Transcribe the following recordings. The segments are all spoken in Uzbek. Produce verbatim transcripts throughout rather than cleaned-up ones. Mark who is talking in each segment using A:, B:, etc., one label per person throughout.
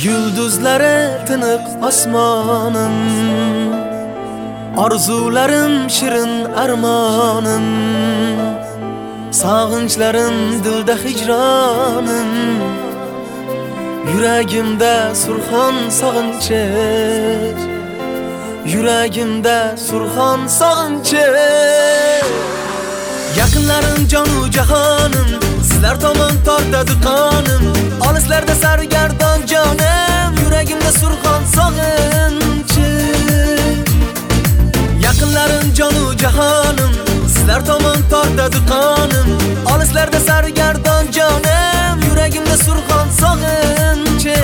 A: Yulduzlari tiniq osmonim, orzularim shirin armonim, sog'inchlarim dilda hijronim, yuragimda surxon sog'inchi, yuragimda surxon sog'inchi. Yaqinlarim jonu jahonim, sizlar tomon tortadi qonim, olislarda sargardon jonim, yuragimda surxon sog'inchi. Yaqinlarim jonu jahonim, sizlar tomon tortadi qonim, olislarda sargardon jonim, yuragimda surxon sog'inchi.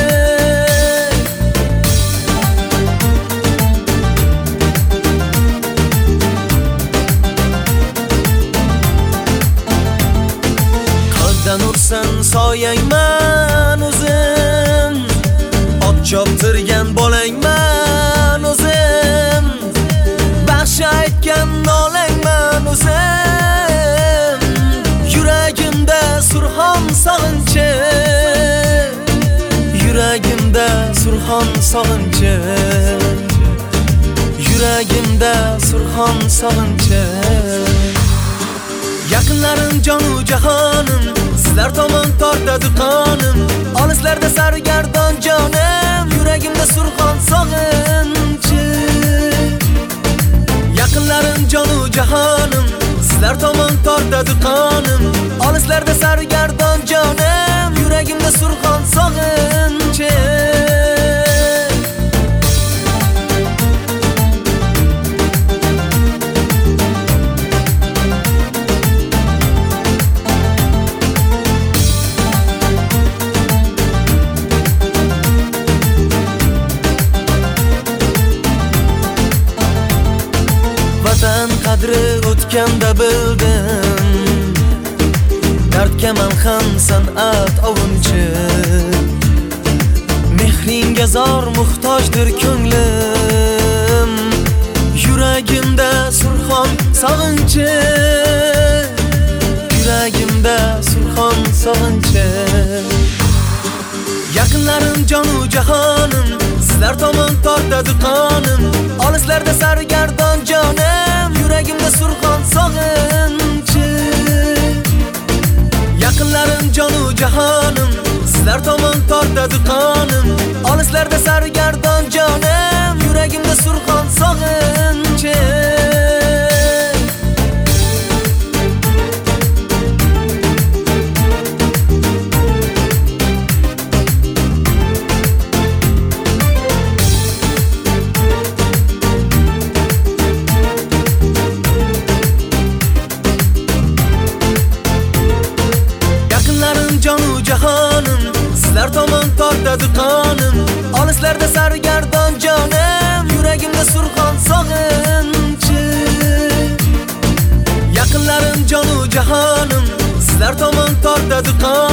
A: Qaddan ursan soyangman o'zim, ot choptirgan bolangman o'zim, baxshi aytgan nolangman o'zim, yuragimda surxon sog'inchi, yuragimda surxon sog'inchi, yuragimda surxon sog'inchi. Yaqinlarim jonu jahonim, sizlar tomon tortadi qonim, olislarda sargardon jonim, yuragimda surxon sog'inchi. Yaqinlarim jonu jahonim, sizlar tomon tortadi qonim, olislarda sargardon jonim, yuragimda surxon sog'inchi. Vatan qadri o'tganda bildim, dardga man ham san'at ovunchi, mehringga zor muhtojdir ko'nglim, yuragimda surxon sog'inchi, yuragimda surxon sog'inchi. Yaqinlarim jonu jahonim, sizlar tomon tortadi qonim, olislarda sargardon jonim, yuragimda surxon sog'inchi. Yaqinlarim jonu jahonim, sizlar tomon tortadi qonim, olislarda sargardon jonim, yuragimda surxon sog'inchi. Jonu jahonim, sizlar tomon tortadi qonim, olislarda sargardon jonim, yuragimda surxon sog'inchi. Yaqinlarim jonu jahonim, sizlar tomon tortadi qonim,